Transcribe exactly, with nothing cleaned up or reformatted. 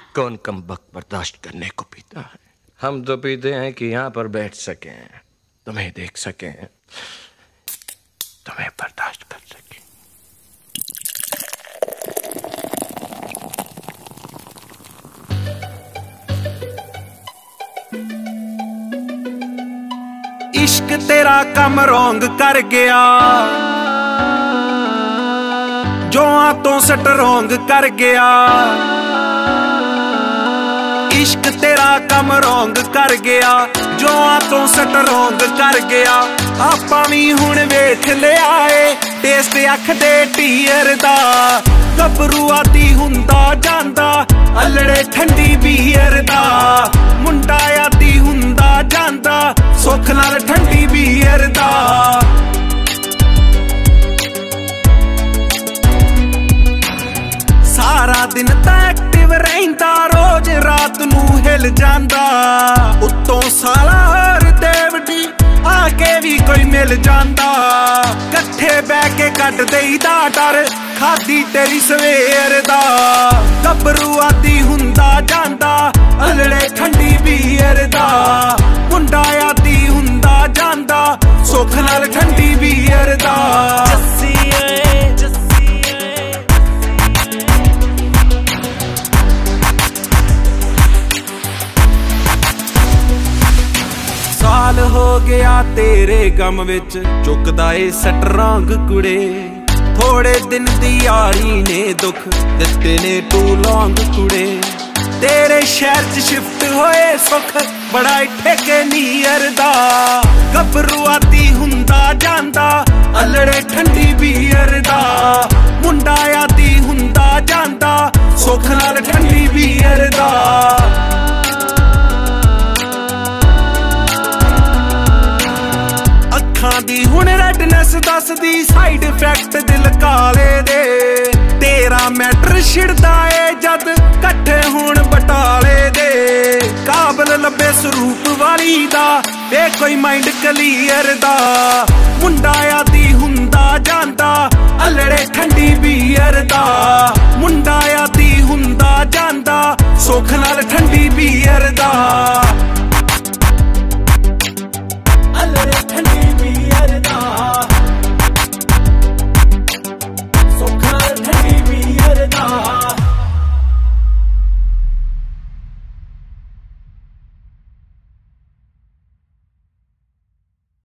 कौन कम वक्त बर्दाश्त करने को पीता है? हम तो पीते हैं कि यहाँ पर बैठ सकें, तुम्हें देख सकें, तुम्हें बर्दाश्त कर सकें। इश्क तेरा कम रोंग कर गया, जोआं तो स्ट्रोंग कर गया। इश्क तेरा कम रोंग कर गया, जोआं तो स्ट्रोंग कर गया। आपां भी हुण वेख लिया ए टेस्ट अख दे टीयर दा। गभरू आदी हुंदा जांदा अल्लड़े ठंडी बीयर दा। मुंडा आदी हुंदा जांदा सुख नाल ठंडी बीयर दा। सारा दिन तां एक्टिव रहिंदा, रोज रात नू हिल जांदा। उत्तों साला और देवडी आके भी कोई मिल जांदा। कट्ठे बह के कट देईदा डर, खादी तेरी सवेर दा। गभरू आदी हुंदा जांदा अल्लड़े ठंडी बीयर दा। मुंडा आदी हुंदा जांदा सुख नाल ठंडी बीयर दा। साल हो गया तेरे गम विच चुकदा ए स्ट्रोंग कुड़े। थोड़े दिन दी यारी ने दुख दिते ने टू लॉन्ग कुड़े। तेरे शहर च शिफ्ट होए सुख बड़ा ठेके नीयर दा। गभरू आदी हुंदा जांदा अल्लड़े ठंडी बीयर दा। मुंडा आदी हुंदा जांदा सुख नाल ठंडी बीयर दा। अखां दी हुण रेडनेस दसदी साइड इफेक्ट दिल काले दे। तेरा मैटर छिड़दा ए जद कट्ठे हुण बटाले दे। काबल लब्बे स्वरूप वाली दा वे कोई माइंड क्लियर दा। मुंडा आदी हुंदा जांदा